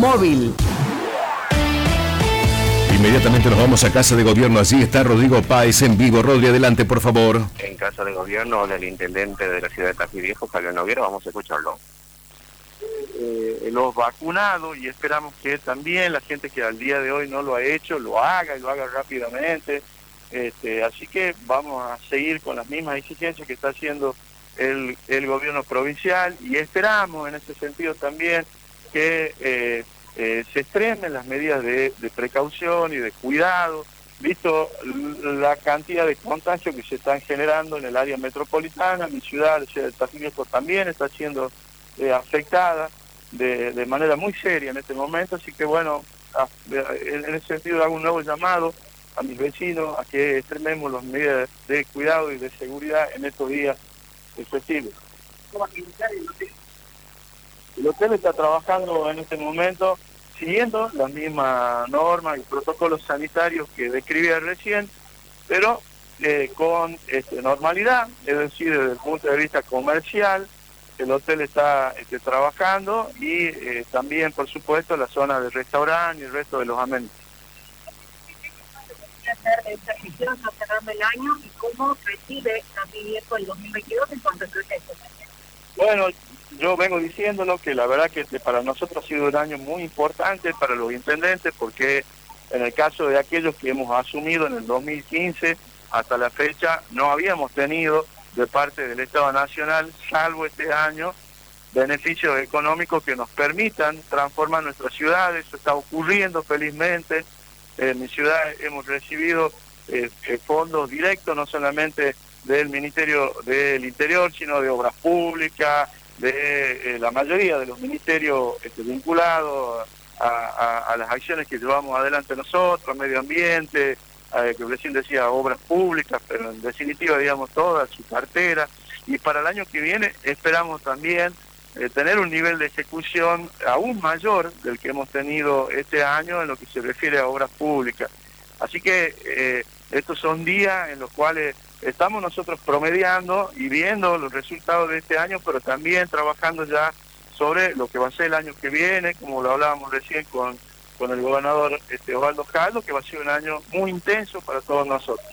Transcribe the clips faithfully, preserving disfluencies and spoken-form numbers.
móvil. Inmediatamente nos vamos a Casa de Gobierno. Allí está Rodrigo Páez en vivo. Rodri, adelante, por favor. En Casa de Gobierno del intendente de la ciudad de Tafí Viejo, Javier Noguera, vamos a escucharlo. Eh, los vacunados, y esperamos que también la gente que al día de hoy no lo ha hecho, lo haga y lo haga rápidamente. Este, así que vamos a seguir con las mismas exigencias que está haciendo el, el gobierno provincial, y esperamos en ese sentido también que eh, eh, se extremen las medidas de, de precaución y de cuidado, visto la cantidad de contagios que se están generando en el área metropolitana. Mi ciudad, la ciudad de Tafí Viejo, también está siendo eh, afectada de, de manera muy seria en este momento, así que bueno, a, en, en ese sentido hago un nuevo llamado a mis vecinos a que extrememos las medidas de cuidado y de seguridad en estos días festivos. El hotel está trabajando en este momento siguiendo las mismas normas y protocolos sanitarios que describía recién, pero eh, con este, normalidad, es decir, desde el punto de vista comercial, el hotel está este, trabajando, y eh, también, por supuesto, la zona del restaurante y el resto de los amenities. Hacer esta gestión cerrando el año, y cómo recibe Tafí Viejo el dos mil veintidós en cuanto a procesos. Bueno, yo vengo diciéndolo que la verdad que para nosotros ha sido un año muy importante para los intendentes, porque en el caso de aquellos que hemos asumido en el dos mil quince hasta la fecha, no habíamos tenido de parte del Estado Nacional, salvo este año, beneficios económicos que nos permitan transformar nuestras ciudades. Eso está ocurriendo felizmente. En mi ciudad hemos recibido eh, fondos directos, no solamente del Ministerio del Interior, sino de Obras Públicas, de eh, la mayoría de los ministerios este, vinculados a, a, a las acciones que llevamos adelante nosotros, medio ambiente, eh, que recién decía Obras Públicas, pero en definitiva, digamos, toda su cartera. Y para el año que viene esperamos también Eh, tener un nivel de ejecución aún mayor del que hemos tenido este año en lo que se refiere a obras públicas. Así que eh, estos son días en los cuales estamos nosotros promediando y viendo los resultados de este año, pero también trabajando ya sobre lo que va a ser el año que viene, como lo hablábamos recién con, con el gobernador este, Osvaldo Caldo, que va a ser un año muy intenso para todos nosotros.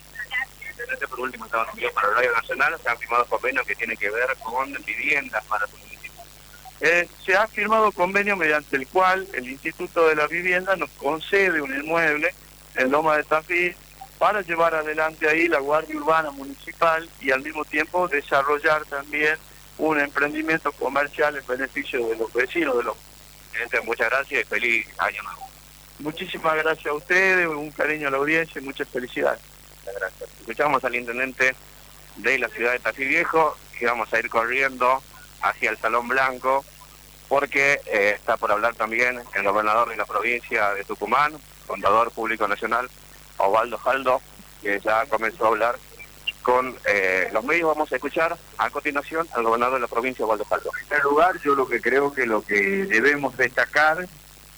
Por último, Estados Unidos, para el Radio Nacional, se han firmado convenios que tienen que ver con viviendas para su municipio. Eh, se ha firmado convenio mediante el cual el Instituto de la Vivienda nos concede un inmueble en Loma de Tafí para llevar adelante ahí la Guardia Urbana Municipal, y al mismo tiempo desarrollar también un emprendimiento comercial en beneficio de los vecinos de los. Muchas gracias y feliz año nuevo. Muchísimas gracias a ustedes, un cariño a la audiencia y muchas felicidades. Muchas gracias. Escuchamos al intendente de la ciudad de Tafí Viejo, y vamos a ir corriendo hacia el Salón Blanco, porque eh, está por hablar también el gobernador de la provincia de Tucumán, contador público nacional, Osvaldo Caldo, que ya comenzó a hablar con eh, los medios. Vamos a escuchar a continuación al gobernador de la provincia, Osvaldo Caldo. En primer lugar, yo lo que creo que lo que debemos destacar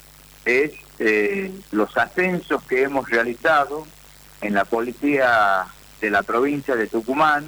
es eh, los ascensos que hemos realizado en la policía de la provincia de Tucumán,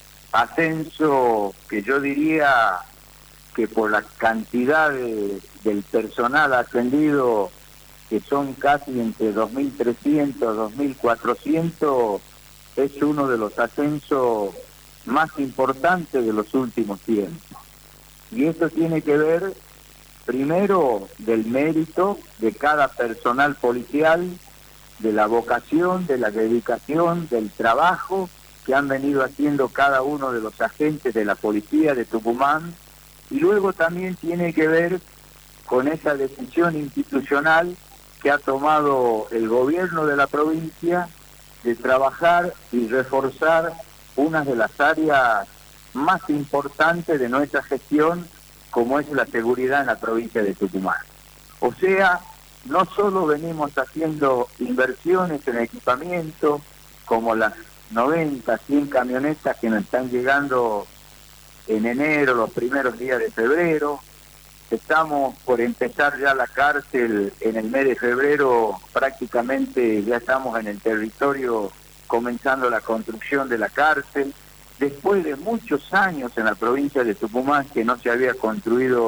ascenso que yo diría que por la cantidad de, del personal ascendido, que son casi entre dos mil trescientos, dos mil cuatrocientos, es uno de los ascensos más importantes de los últimos tiempos. Y esto tiene que ver, primero, del mérito de cada personal policial, de la vocación, de la dedicación, del trabajo que han venido haciendo cada uno de los agentes de la policía de Tucumán, y luego también tiene que ver con esa decisión institucional que ha tomado el gobierno de la provincia de trabajar y reforzar una de las áreas más importantes de nuestra gestión, como es la seguridad en la provincia de Tucumán. O sea, no solo venimos haciendo inversiones en equipamiento, como las noventa, cien camionetas que nos están llegando en enero, los primeros días de febrero. Estamos por empezar ya la cárcel en el mes de febrero, prácticamente ya estamos en el territorio comenzando la construcción de la cárcel. Después de muchos años en la provincia de Tucumán que no se había construido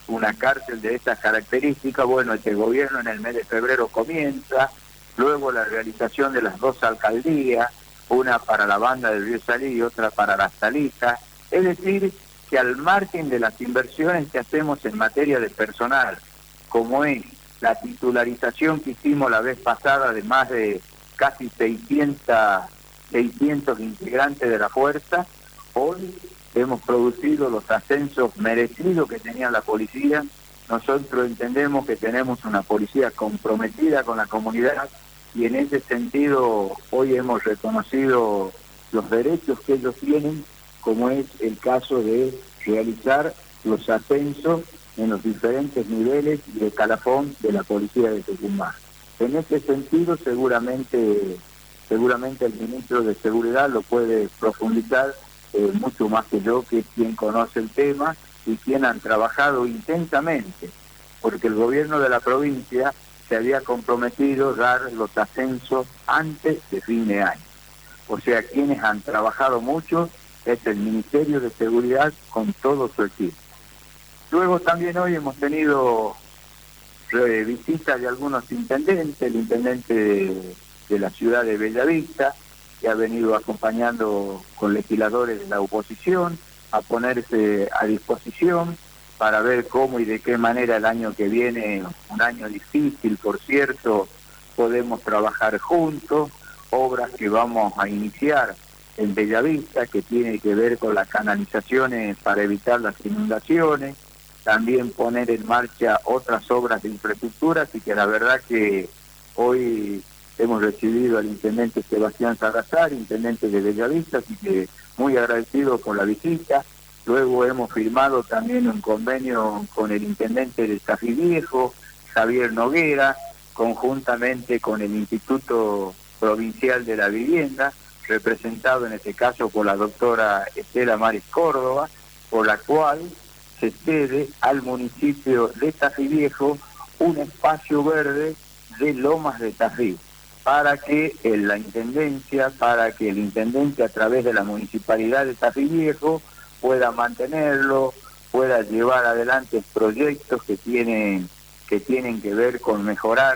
una cárcel de estas características. Bueno, este gobierno en el mes de febrero comienza, luego la realización de las dos alcaldías, una para la banda del Río Salí y otra para las Salitas. Es decir, que al margen de las inversiones que hacemos en materia de personal, como es la titularización que hicimos la vez pasada de más de casi seiscientos integrantes de la fuerza, hoy hemos producido los ascensos merecidos que tenía la policía. Nosotros entendemos que tenemos una policía comprometida con la comunidad y en ese sentido hoy hemos reconocido los derechos que ellos tienen, como es el caso de realizar los ascensos en los diferentes niveles de escalafón de la policía de Tucumán. En este sentido seguramente, seguramente el ministro de Seguridad lo puede profundizar Eh, mucho más que yo, que es quien conoce el tema y quien han trabajado intensamente, porque el gobierno de la provincia se había comprometido a dar los ascensos antes de fin de año. O sea, quienes han trabajado mucho es el Ministerio de Seguridad con todo su equipo. Luego también hoy hemos tenido eh, visitas de algunos intendentes, el intendente de, de la ciudad de Bellavista, que ha venido acompañando con legisladores de la oposición a ponerse a disposición para ver cómo y de qué manera el año que viene, un año difícil, por cierto, podemos trabajar juntos, obras que vamos a iniciar en Bellavista, que tiene que ver con las canalizaciones para evitar las inundaciones, también poner en marcha otras obras de infraestructura, así que la verdad que hoy hemos recibido al intendente Sebastián Salazar, intendente de Bellavista, así que muy agradecido por la visita. Luego hemos firmado también un convenio con el intendente de Tafí Viejo, Javier Noguera, conjuntamente con el Instituto Provincial de la Vivienda, representado en este caso por la doctora Estela Maris Córdoba, por la cual se cede al municipio de Tafí Viejo un espacio verde de Lomas de Tafí, para que en la intendencia, para que el intendente a través de la municipalidad de Tafí Viejo pueda mantenerlo, pueda llevar adelante proyectos que tienen que tienen que ver con mejorar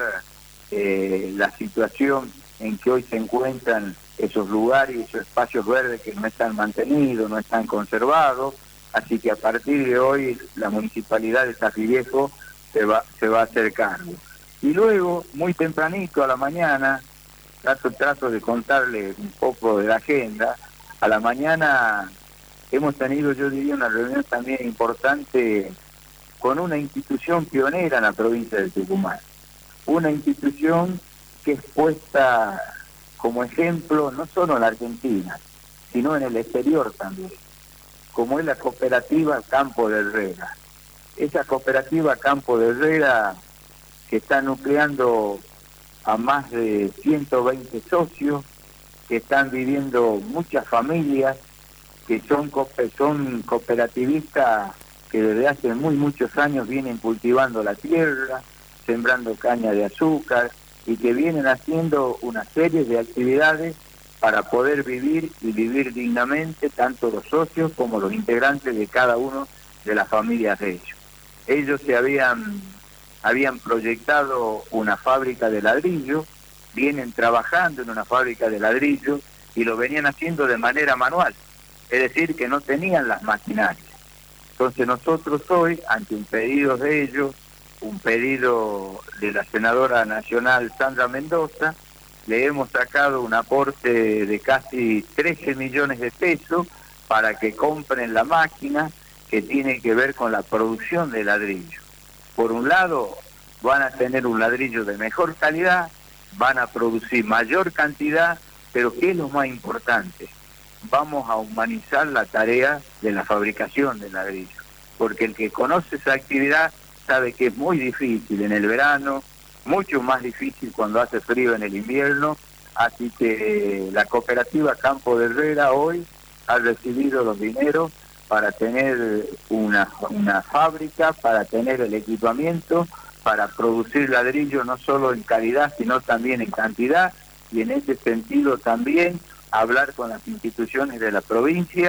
eh, la situación en que hoy se encuentran esos lugares y esos espacios verdes que no están mantenidos, no están conservados. Así que a partir de hoy la municipalidad de Tafí Viejo se va, se va a hacer cargo. Y luego, muy tempranito a la mañana, trato, trato de contarle un poco de la agenda, a la mañana hemos tenido, yo diría, una reunión también importante con una institución pionera en la provincia de Tucumán. Una institución que es puesta como ejemplo no solo en la Argentina, sino en el exterior también, como es la cooperativa Campo de Herrera. Esa cooperativa Campo de Herrera que está nucleando a más de ciento veinte socios, que están viviendo muchas familias, que son, son cooperativistas que desde hace muy muchos años vienen cultivando la tierra, sembrando caña de azúcar, y que vienen haciendo una serie de actividades para poder vivir y vivir dignamente, tanto los socios como los integrantes de cada uno de las familias de ellos. Ellos se habían... habían proyectado una fábrica de ladrillo, vienen trabajando en una fábrica de ladrillo y lo venían haciendo de manera manual, es decir, que no tenían las maquinarias. Entonces nosotros hoy, ante un pedido de ellos, un pedido de la senadora nacional Sandra Mendoza, le hemos sacado un aporte de casi trece millones de pesos para que compren la máquina que tiene que ver con la producción de ladrillo. Por un lado, van a tener un ladrillo de mejor calidad, van a producir mayor cantidad, pero ¿qué es lo más importante? Vamos a humanizar la tarea de la fabricación del ladrillo, porque el que conoce esa actividad sabe que es muy difícil en el verano, mucho más difícil cuando hace frío en el invierno, así que eh, la cooperativa Campo de Herrera hoy ha recibido los dineros para tener una, una fábrica, para tener el equipamiento, para producir ladrillo no solo en calidad, sino también en cantidad, y en ese sentido también hablar con las instituciones de la provincia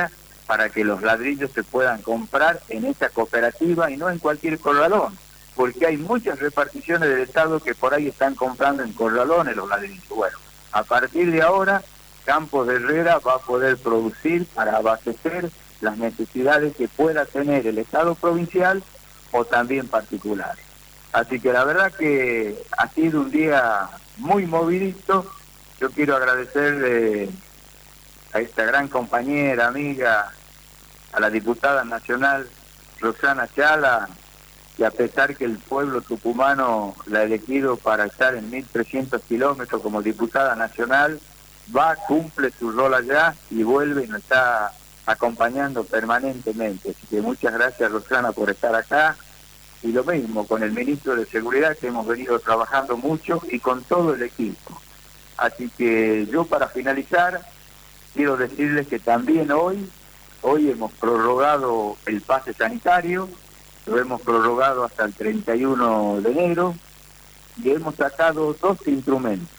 para que los ladrillos se puedan comprar en esta cooperativa y no en cualquier corralón, porque hay muchas reparticiones del Estado que por ahí están comprando en corralones los ladrillos. Bueno, a partir de ahora, Campos de Herrera va a poder producir para abastecer las necesidades que pueda tener el Estado provincial o también particulares. Así que la verdad que ha sido un día muy movidito. Yo quiero agradecerle a esta gran compañera, amiga, a la diputada nacional Roxana Chala, y a pesar que el pueblo tucumano la ha elegido para estar en mil trescientos kilómetros como diputada nacional, va, cumple su rol allá y vuelve y nos está acompañando permanentemente. Así que muchas gracias, Roxana, por estar acá. Y lo mismo con el ministro de Seguridad, que hemos venido trabajando mucho, y con todo el equipo. Así que yo, para finalizar, quiero decirles que también hoy, hoy hemos prorrogado el pase sanitario, lo hemos prorrogado hasta el treinta y uno de enero, y hemos sacado dos instrumentos.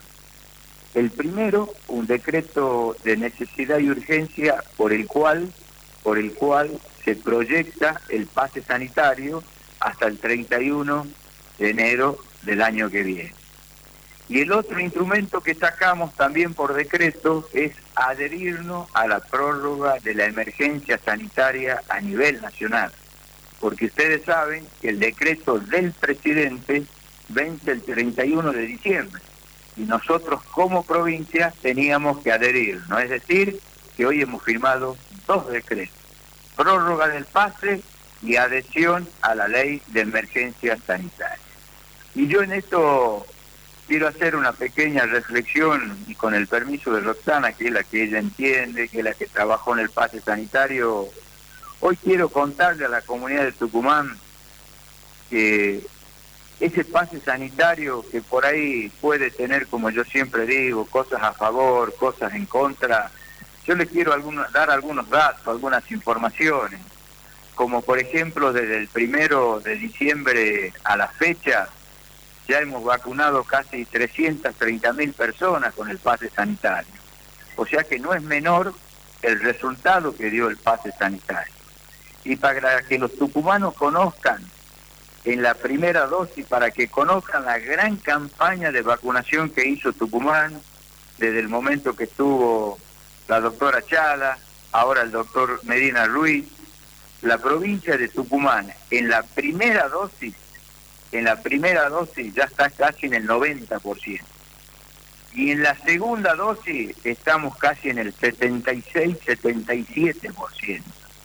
El primero, un decreto de necesidad y urgencia por el cual, por el cual se proyecta el pase sanitario hasta el treinta y uno de enero del año que viene. Y el otro instrumento que sacamos también por decreto es adherirnos a la prórroga de la emergencia sanitaria a nivel nacional, porque ustedes saben que el decreto del presidente vence el treinta y uno de diciembre, y nosotros como provincia teníamos que adherirnos, es decir, que hoy hemos firmado dos decretos, prórroga del pase y adhesión a la ley de emergencia sanitaria. Y yo en esto quiero hacer una pequeña reflexión, y con el permiso de Roxana, que es la que ella entiende, que es la que trabajó en el pase sanitario, hoy quiero contarle a la comunidad de Tucumán que ese pase sanitario, que por ahí puede tener, como yo siempre digo, cosas a favor, cosas en contra, yo le quiero algunos, dar algunos datos, algunas informaciones, como por ejemplo desde el primero de diciembre a la fecha, ya hemos vacunado casi trescientas treinta mil personas con el pase sanitario. O sea que no es menor el resultado que dio el pase sanitario. Y para que los tucumanos conozcan en la primera dosis, para que conozcan la gran campaña de vacunación que hizo Tucumán, desde el momento que estuvo la doctora Chala, ahora el doctor Medina Ruiz, la provincia de Tucumán en la primera dosis, en la primera dosis ya está casi en el noventa por ciento. Y en la segunda dosis estamos casi en el setenta y seis, setenta y siete por ciento.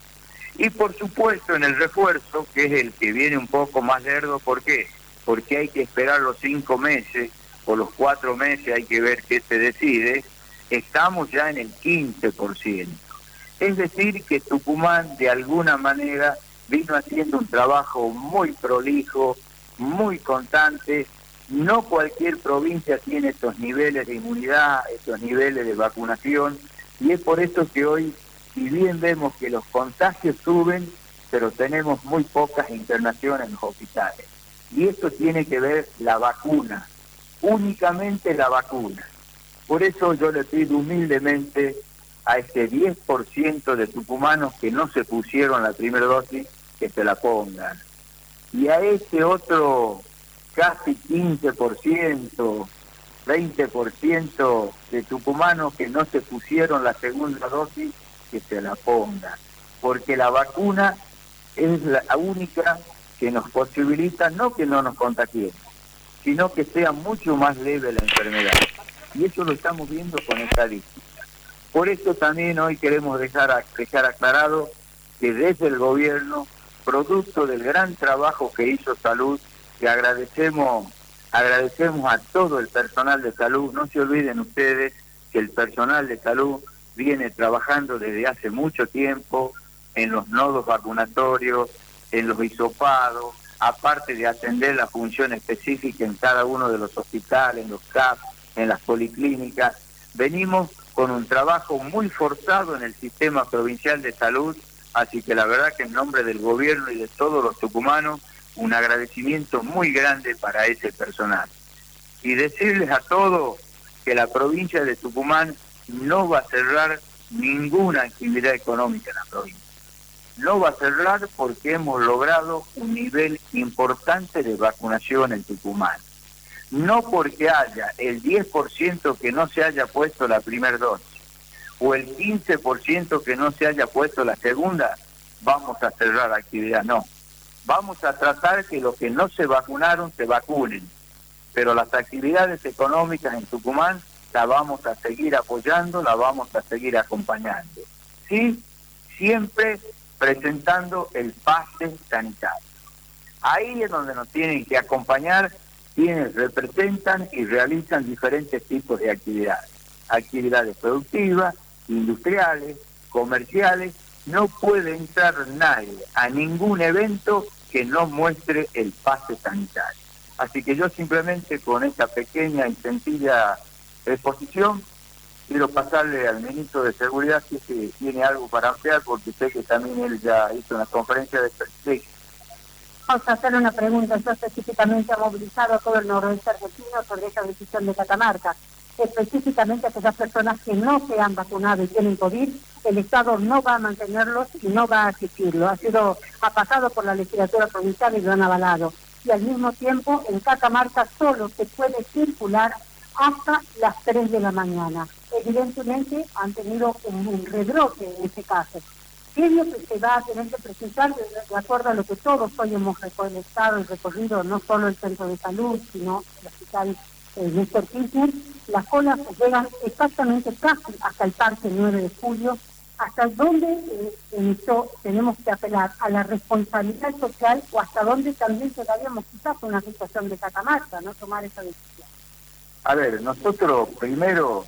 Y por supuesto en el refuerzo, que es el que viene un poco más lerdo, ¿por qué? Porque hay que esperar los cinco meses o los cuatro meses, hay que ver qué se decide, estamos ya en el quince por ciento. Es decir, que Tucumán de alguna manera vino haciendo un trabajo muy prolijo, muy constante. No cualquier provincia tiene estos niveles de inmunidad, estos niveles de vacunación, y es por eso que hoy, si bien vemos que los contagios suben, pero tenemos muy pocas internaciones en los hospitales. Y esto tiene que ver la vacuna, únicamente la vacuna. Por eso yo le pido humildemente a este diez por ciento de tucumanos que no se pusieron la primera dosis, que se la pongan. Y a ese otro casi quince por ciento, veinte por ciento de tucumanos que no se pusieron la segunda dosis, que se la pongan. Porque la vacuna es la única que nos posibilita no que no nos contagiemos, sino que sea mucho más leve la enfermedad. Y eso lo estamos viendo con estadísticas. Por eso también hoy queremos dejar, dejar aclarado que desde el gobierno, producto del gran trabajo que hizo Salud, que agradecemos, agradecemos a todo el personal de salud. No se olviden ustedes que el personal de salud viene trabajando desde hace mucho tiempo en los nodos vacunatorios, en los hisopados, aparte de atender la función específica en cada uno de los hospitales, en los C A P, en las policlínicas. Venimos con un trabajo muy forzado en el sistema provincial de salud, así que la verdad que en nombre del gobierno y de todos los tucumanos, un agradecimiento muy grande para ese personal. Y decirles a todos que la provincia de Tucumán no va a cerrar ninguna actividad económica en la provincia. No va a cerrar porque hemos logrado un nivel importante de vacunación en Tucumán. No porque haya el diez por ciento que no se haya puesto la primera dosis o el quince por ciento que no se haya puesto la segunda, vamos a cerrar la actividad. No, vamos a tratar que los que no se vacunaron se vacunen, pero las actividades económicas en Tucumán las vamos a seguir apoyando, las vamos a seguir acompañando. Sí, siempre presentando el pase sanitario. Ahí es donde nos tienen que acompañar quienes representan y realizan diferentes tipos de actividades. Actividades productivas, industriales, comerciales. No puede entrar nadie a ningún evento que no muestre el pase sanitario. Así que yo simplemente con esta pequeña y sencilla exposición quiero pasarle al ministro de Seguridad si es que tiene algo para ampliar, porque sé que también él ya hizo una conferencia de prensa. Vamos a hacer una pregunta. Yo específicamente ha movilizado a todo el noroeste argentino sobre esa decisión de Catamarca. Específicamente a aquellas personas que no se han vacunado y tienen COVID, el Estado no va a mantenerlos y no va a asistirlo. Ha sido, ha pasado por la legislatura provincial y lo han avalado. Y al mismo tiempo, en Catamarca solo se puede circular hasta las tres de la mañana. Evidentemente han tenido un, un rebrote en este caso. ¿Qué es lo que se va a tener que presentar de, de acuerdo a lo que todos hoy hemos recolectado y recorrido, no solo el centro de salud, sino el hospital eh, Néstor Kirchner? Las colas llegan exactamente casi hasta el parque nueve de julio, hasta donde eh, en esto tenemos que apelar a la responsabilidad social o hasta donde también llegaríamos quizás a una situación de Catamarca, no tomar esa decisión. A ver, nosotros primero,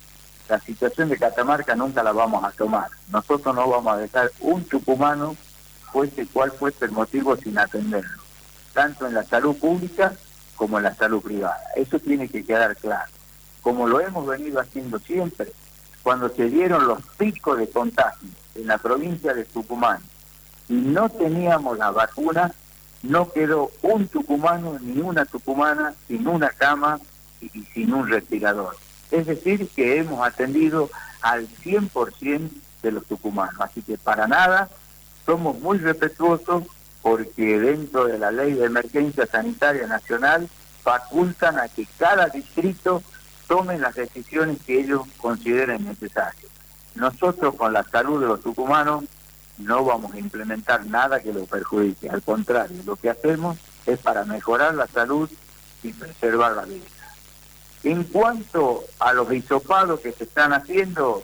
la situación de Catamarca nunca la vamos a tomar. Nosotros no vamos a dejar un tucumano, fuese cual fuese el motivo, sin atenderlo, tanto en la salud pública como en la salud privada. Eso tiene que quedar claro. Como lo hemos venido haciendo siempre, cuando se dieron los picos de contagio en la provincia de Tucumán y no teníamos la vacuna, no quedó un tucumano ni una tucumana sin una cama y sin un respirador. Es decir, que hemos atendido al cien por ciento de los tucumanos. Así que para nada somos muy respetuosos, porque dentro de la Ley de Emergencia Sanitaria Nacional facultan a que cada distrito tomen las decisiones que ellos consideren necesarias. Nosotros con la salud de los tucumanos no vamos a implementar nada que lo perjudique. Al contrario, lo que hacemos es para mejorar la salud y preservar la vida. En cuanto a los hisopados que se están haciendo,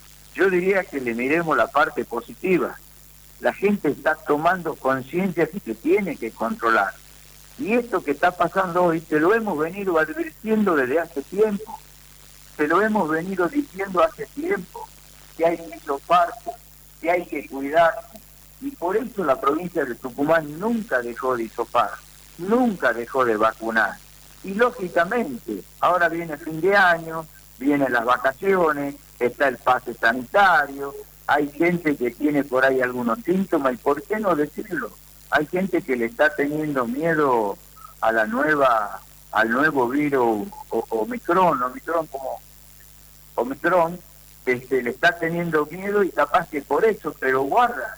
yo diría que le miremos la parte positiva. La gente está tomando conciencia que se tiene que controlar. Y esto que está pasando hoy, se lo hemos venido advirtiendo desde hace tiempo. Se lo hemos venido diciendo hace tiempo, que hay que hisoparse, que hay que cuidarse. Y por eso la provincia de Tucumán nunca dejó de hisopar, nunca dejó de vacunar. Y lógicamente, ahora viene fin de año, vienen las vacaciones, está el pase sanitario, hay gente que tiene por ahí algunos síntomas, y ¿por qué no decirlo? Hay gente que le está teniendo miedo a la nueva, al nuevo virus o, Omicron, Omicron como Omicron, este, le está teniendo miedo y capaz que por eso, pero guarda,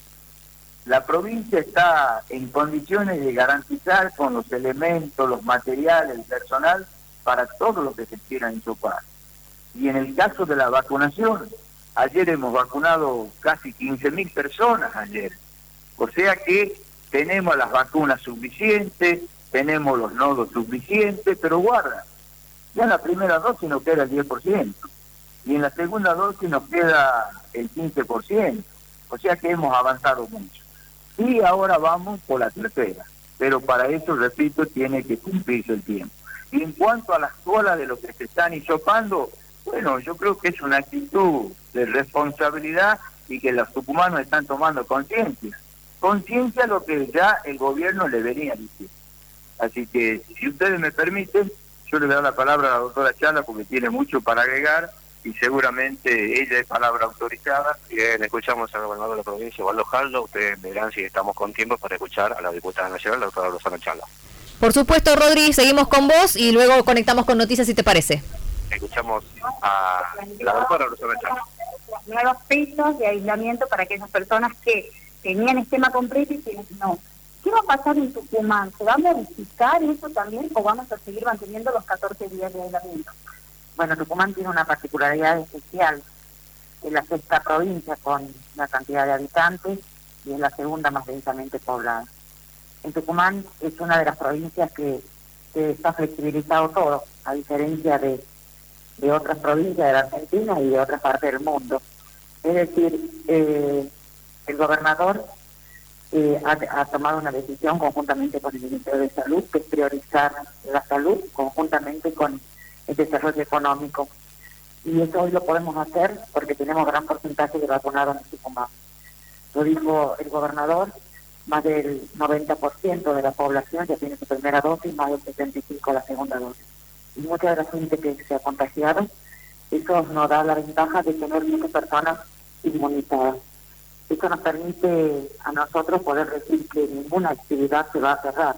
la provincia está en condiciones de garantizar con los elementos, los materiales, el personal, para todo lo que se quiera hisopar. Y en el caso de la vacunación, ayer hemos vacunado casi quince mil personas ayer. O sea que tenemos las vacunas suficientes, tenemos los nodos suficientes, pero guarda, ya en la primera dosis nos queda el diez por ciento y en la segunda dosis nos queda el quince por ciento. O sea que hemos avanzado mucho. Y ahora vamos por la tercera, pero para eso, repito, tiene que cumplirse el tiempo. Y en cuanto a las colas de los que se están hisopando, bueno, yo creo que es una actitud de responsabilidad y que los tucumanos están tomando conciencia. Conciencia lo que ya el gobierno le venía diciendo. Así que, si ustedes me permiten, yo le voy a dar la palabra a la doctora Chala porque tiene mucho para agregar y seguramente ella es palabra autorizada. Bien, escuchamos al gobernador de la provincia, Waldo Jaldo. Ustedes verán si estamos con tiempo para escuchar a la diputada nacional, la doctora Rosana Chala. Por supuesto, Rodri, seguimos con vos y luego conectamos con noticias, si te parece. Escuchamos a la doctora Rosana Chala. las nuevas fechas de aislamiento para aquellas personas que tenían esquema completo y quienes no. ¿Qué va a pasar en Tucumán? ¿Se va a modificar eso también o vamos a seguir manteniendo los catorce días de aislamiento? Bueno, Tucumán tiene una particularidad especial. Es la sexta provincia con la cantidad de habitantes y es la segunda más densamente poblada. En Tucumán es una de las provincias que, que está flexibilizado todo, a diferencia de, de otras provincias de la Argentina y de otras partes del mundo. Es decir, eh, el gobernador eh, ha, ha tomado una decisión conjuntamente con el Ministerio de Salud, que es priorizar la salud conjuntamente con el desarrollo económico. Y eso hoy lo podemos hacer porque tenemos gran porcentaje de vacunados en Tucumán. Lo dijo el gobernador, más del noventa por ciento de la población ya tiene su primera dosis, más del setenta y cinco por ciento la segunda dosis. Y mucha de la gente que se ha contagiado, eso nos da la ventaja de tener muchas personas inmunizadas. Eso nos permite a nosotros poder decir que ninguna actividad se va a cerrar,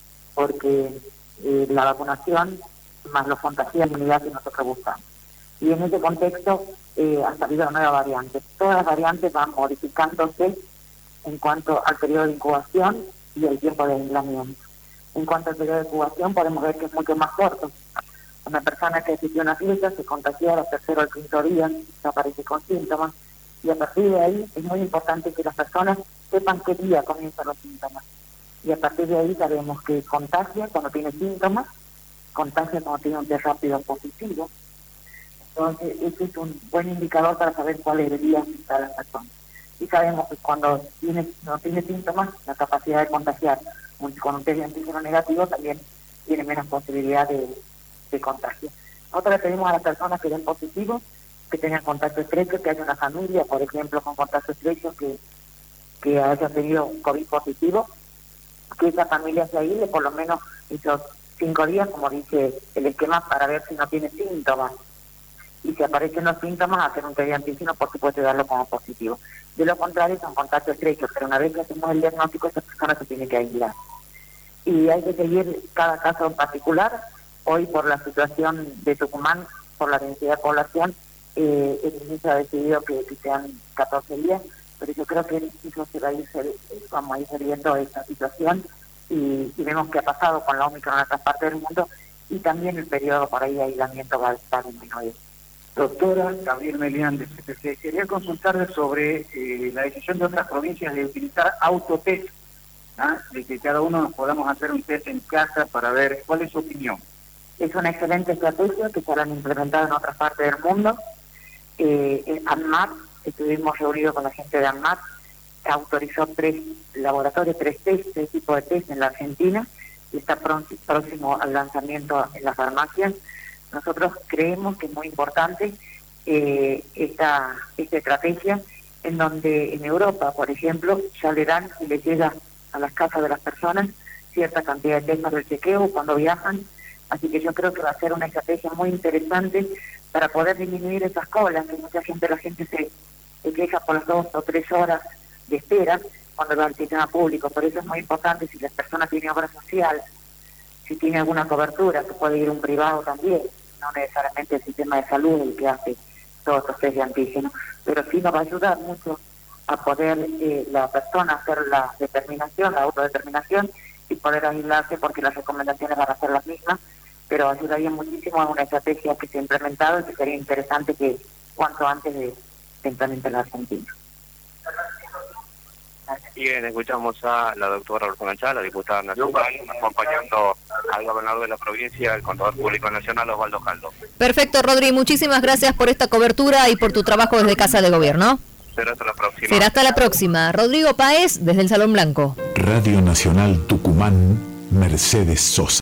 porque eh, la vacunación más los contagios de inmunidad que nosotros buscamos. Y en ese contexto eh, ha salido una nueva variante. Todas las variantes van modificándose en cuanto al periodo de incubación y el tiempo de aislamiento. En cuanto al periodo de incubación, podemos ver que es mucho más corto. Una persona que asistió a una fiesta se contagió al tercero o al quinto día, se aparece con síntomas, y a partir de ahí es muy importante que las personas sepan qué día comienzan los síntomas. Y a partir de ahí sabemos que contagia cuando tiene síntomas, contagia cuando tiene un test rápido positivo. Entonces, ese es un buen indicador para saber cuál es el día que está la persona. Y sabemos que cuando tiene, no tiene síntomas, la capacidad de contagiar con un test de antígeno negativo también tiene menos posibilidad de, de contagio. Nosotros le pedimos a las personas que den positivos, que tengan contacto estrecho, que haya una familia, por ejemplo, con contacto estrecho, que, que haya tenido COVID positivo, que esa familia se aísle por lo menos esos cinco días, como dice el esquema, para ver si no tiene síntomas. Y si aparecen los síntomas, hacer un test de antígeno, por supuesto, y darlo como positivo. De lo contrario, son contactos estrechos, pero una vez que hacemos el diagnóstico, esa persona se tiene que aislar. Y hay que seguir cada caso en particular. Hoy, por la situación de Tucumán, por la densidad de población, eh, el ministro ha decidido que, que sean catorce días, pero yo creo que eso se va a ir, vamos a ir viendo esta situación y, y vemos qué ha pasado con la Omicron en otras partes del mundo y también el periodo por ahí de aislamiento va a estar disminuido. Doctora Gabriel Melián, de C P C, quería consultarle sobre eh, la decisión de otras provincias de utilizar autotest, ¿ah? De que cada uno podamos hacer un test en casa para ver cuál es su opinión. Es una excelente estrategia que se la han implementado en otras partes del mundo. Eh, ANMAT, estuvimos reunidos con la gente de ANMAT, autorizó tres laboratorios, tres test, tres tipos de test en la Argentina y está próximo al lanzamiento en las farmacias. Nosotros creemos que es muy importante eh, esta, esta estrategia en donde en Europa, por ejemplo, ya le dan y les llega a las casas de las personas cierta cantidad de test del chequeo cuando viajan. Así que yo creo que va a ser una estrategia muy interesante para poder disminuir esas colas, que mucha gente, la gente se, se queja por las dos o tres horas de espera cuando va al sistema público. Por eso es muy importante, si la persona tiene obra social, si tiene alguna cobertura, que puede ir a un privado también, no necesariamente el sistema de salud el que hace todos estos test de antígeno, pero sí nos va a ayudar mucho a poder eh, la persona hacer la determinación, la autodeterminación y poder aislarse porque las recomendaciones van a ser las mismas, pero ayudaría muchísimo a una estrategia que se ha implementado y que sería interesante que cuanto antes de, de implementar la Argentina. Bien, escuchamos a la doctora Rosana Chala, diputada nacional, acompañando al gobernador de la provincia, el contador público nacional, Osvaldo Caldo. Perfecto, Rodri, muchísimas gracias por esta cobertura y por tu trabajo desde Casa de Gobierno. Será hasta la próxima. Será hasta la próxima. Rodrigo Páez, desde el Salón Blanco. Radio Nacional Tucumán, Mercedes Sosa.